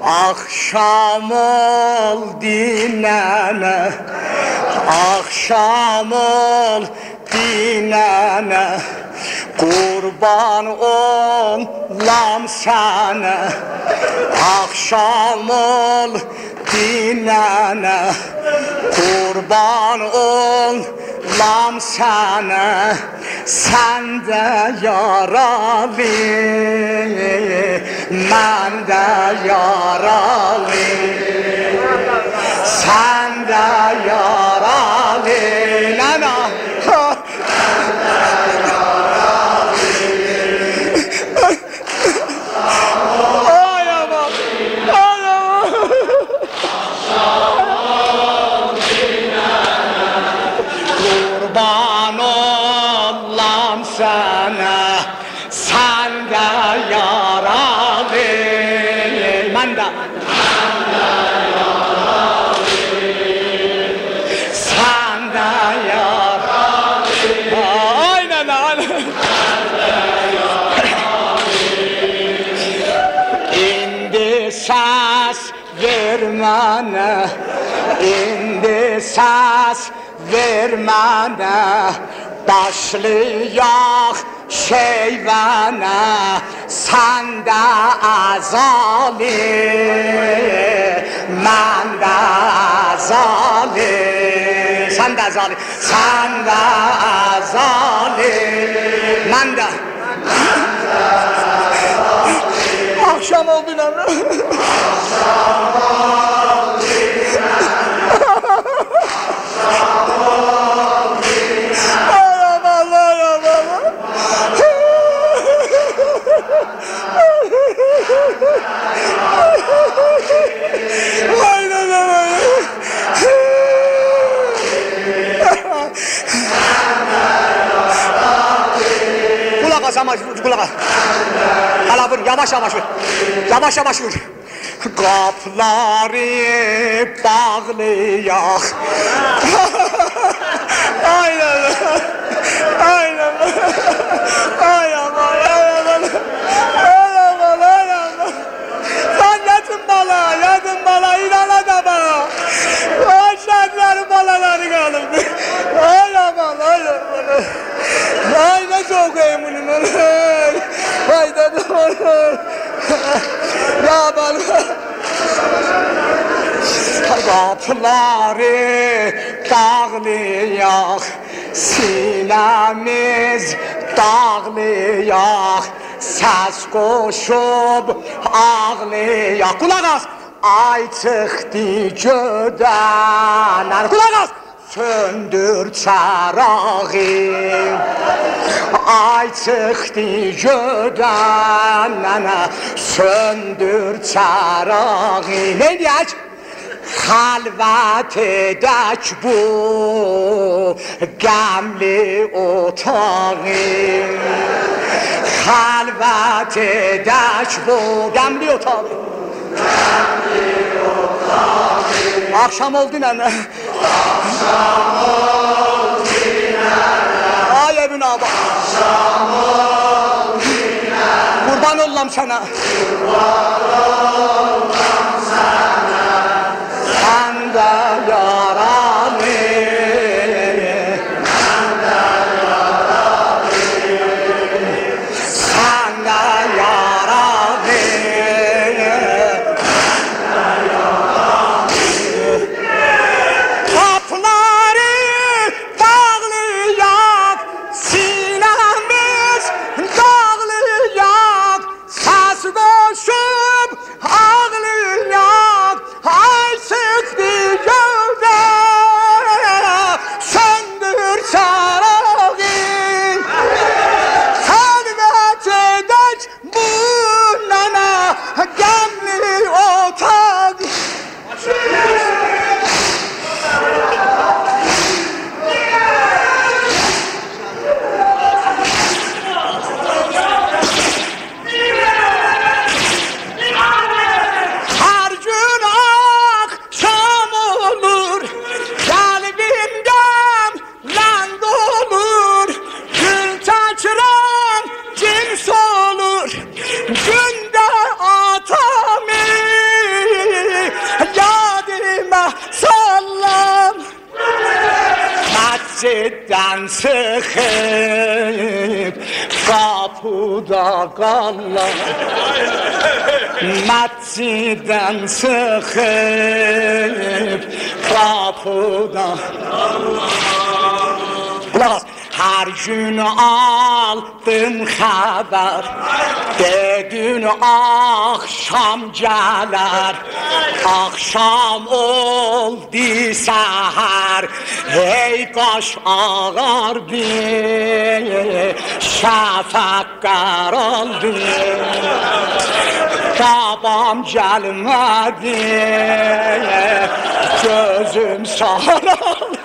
Akşam oldu nene, akşam oldu nene, kurban olam sana. Akşam oldu nene, kurban olam sana. Sen de yaralı, ben de yaralı. Sen de yaralı, nana. Sen de yaralı. Ay aman, ay aman. Kurban olam sana, sen de yaralı, ben de. Sen de yaralı, aynen aynen. İndi ses vermene, indi ses vermene, başlayak şeyvene, sen de azali, ben de azali. Sen de azali, sen de azali, ben de. Akşam oldu lan. Kulak as ama kulak as. Hala vur, yavaş yavaş vur. Yavaş yavaş vur. Kapıları bağlayak. Aynen. Aynen. Ay aman, ay aman. Ay aman, ay aman. Sen yedin bala, inana da bana. Ay şehirlerin balaları kalırdı. Ay aman, ay aman. Ay ne çok eminim. Ay dedim onu. Ya bana. Kapıları bağlayak, sinemiz dağlayak, ses koşup ağlayak. Kulak as! Ay çıktı göden, kulak as! Söndür çarağı. Ay çıktı göden, söndür çarağı. Ne diyecek? Halvet edek bu gemli otağı. Halvet edek bu gemli otağı. Gemli otağı. Akşam oldu nene. Akşam oldu nene. Ay Ebun abi. Akşam oldu nene. Kurban olam sana. Kurban olam sana. Sen de yaralı, sen de yaralı, sen de yaralı, sen de yaralı. Kapıları bağlayak, sinemiz dağlayak, ses koşup Məciddən çıxıb qapıda qallar Məciddən çıxıb qapıda qallar Her gün aldım haber Dedin akşam gelir Akşam oldu seher Hey kaş ağardı Şafak karaldı Babam gelmedi Gözüm saraldı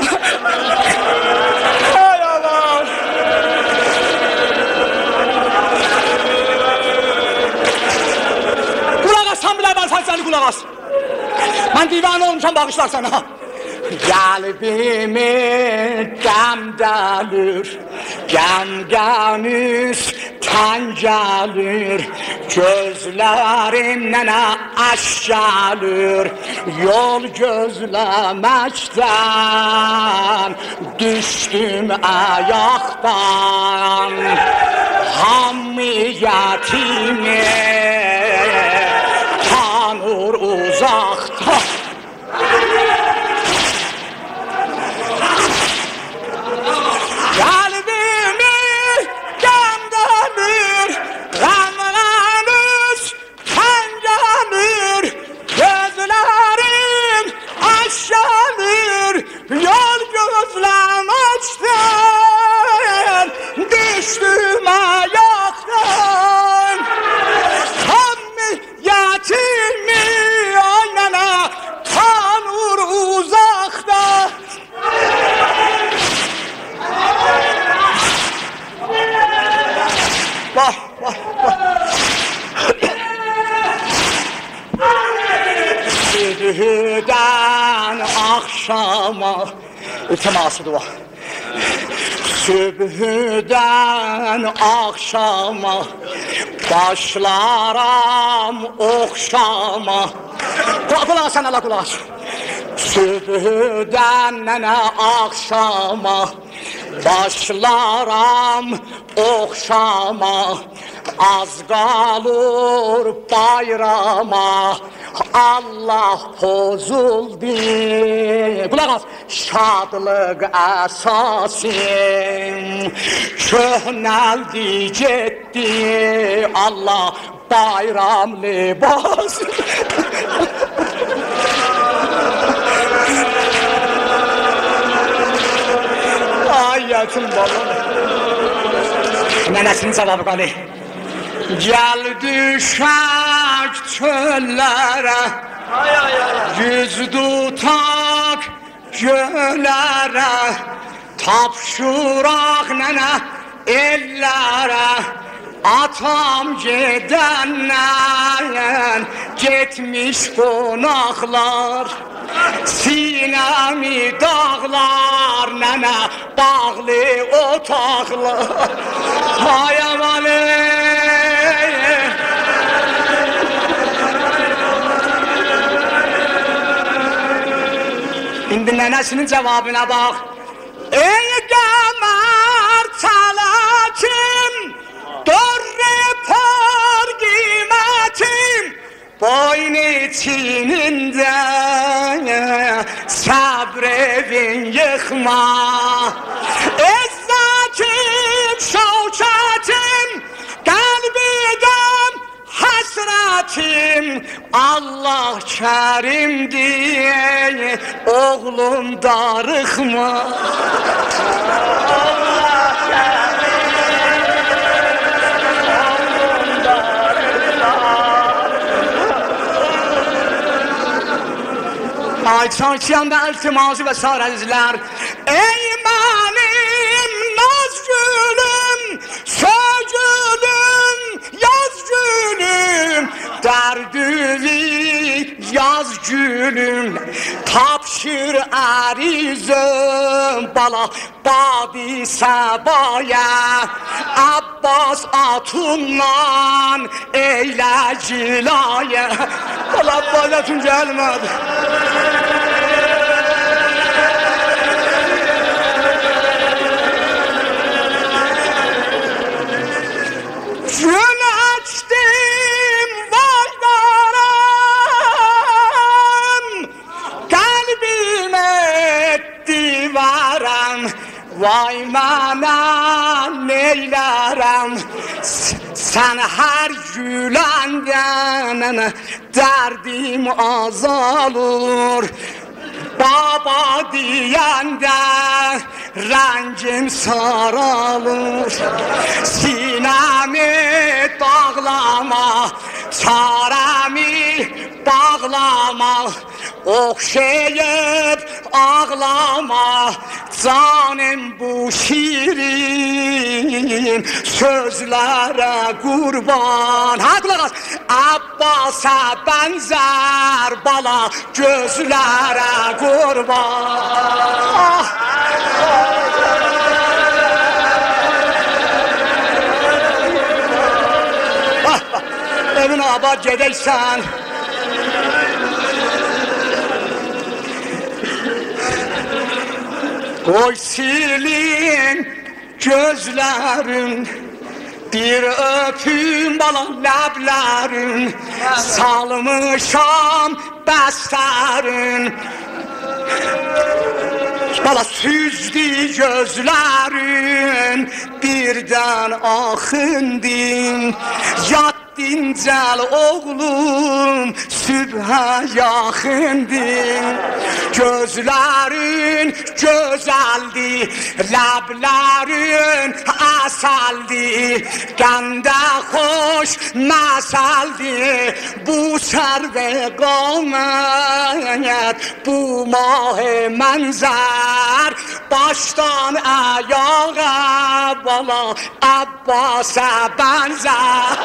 Seni kulak as. Ben divane olmuşam bağışlar sana. Kalbimi gemdelir, gemgen üstten gelir. Gözlerimden aş gelir, yol gözlemekten düştüm ayaktan. Hamiyetimi tanır uzakta. Kalbimi gemdelir, gamlen üstten gelir. Gözlerim aşağılır, yol gözlemekten düştüm ayaktan. Hamiyetimi aynana tanır uzakta. Vah vah vah. Sübhden akşama teması dua. Sübhden akşama başlaram okşama. Kulak sen Allah kulak. Sübhden akşama başlaram okşama. Az kalır bayrama Allah bozuldu. Kulak as. Şadlık esasim köhneldi gitti. Allah bayram libas. Ayetim baba. Nenesinin cevabı kaldı. Gel düşək çöllərə, yüz tutaq gölərə, tapşıraq nənə ellərə. Atam gedəndən getmiş qonaqlar, sinəmi dağlar, nənə bağlı otaqlar. Hay amanı. İndi nənəsinin cevabına bak. Ey qəmər çalakim, dörrü par qiymətim, boyun içinində səbrevin yıxma. İzzətim, şəvkətim, qəlbidəm həsrətim, Allah kərimdir, oğlum darıxma. Allah kərimdir, oğlum darıxma. Ay çarşıyanda iltiması və sair əzizlər. Ey mənim naz gülüm, sögülüm, yaz gülüm, dərdüvi yaz gülüm, tapşır ərizim bala badi səbaya, Abbas atundan eylə cilaya. Bala Abbasatun gəlmədi. Vay mənə neylərəm, sən hər güləndən dərdim azalır. Baba deyəndə rəngim saralır. Sinəmi dağlama, çarəmi bağlama, oxşayıb ağlama, canım bu şirin sözlərə qurban. Ha, qulaq as. Abbasa bənzər bala gözlərə qurban. Evin abad gedəksən, oy sirlin gözlərin, bir öpüm bala ləblərin, salmışam bəstərin. Bala süzdü gözlərin, birdən axındın. Yat dincəl oğlum, sübhə yaxındın. Gözlərin gözəldi, ləblərin əsəldi, qəndə xoş məsəldi. Bu sərvə qamət, bu mah-ı mənzər, başdan ayağa bala Abbasa bənzər.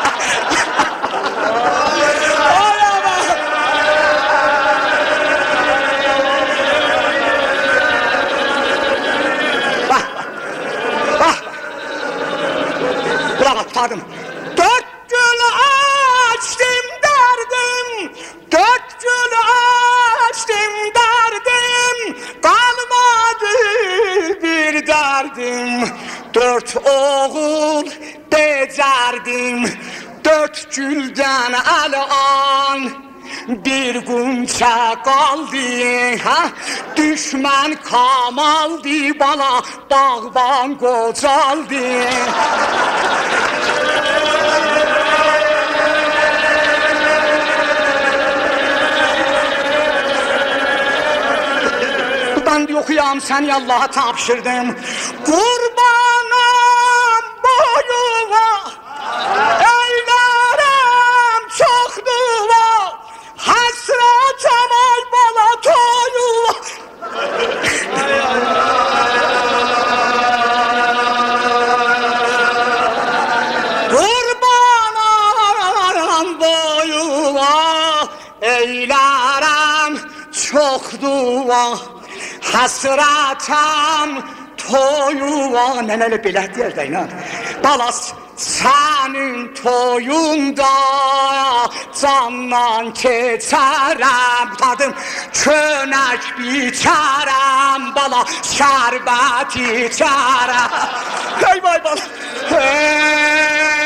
Bravo, tutardım. 4 gün açtım derdim, 4 gün açtım derdim, kalmadı bir derdim. 4 oğul becerdim, 4 gülden əlan bir qunça qaldı. Ha? Düşmən kamaldı bala, bağban qocaldı. Ben de okuyam, seni Allah'a tapşırdım. Qurbanam boyuna, eylərəm çox dua, həsrətəm ay bala toyuva. Qurbanam boyuna, eylərəm çox dua, həsrətəm toyuva. Nənəli belə deyər də inan. Balas sənin toyunda candan keçərəm. Tadım könək biçərəm bala, şərbət içərəm. Hey vay bala. Hey.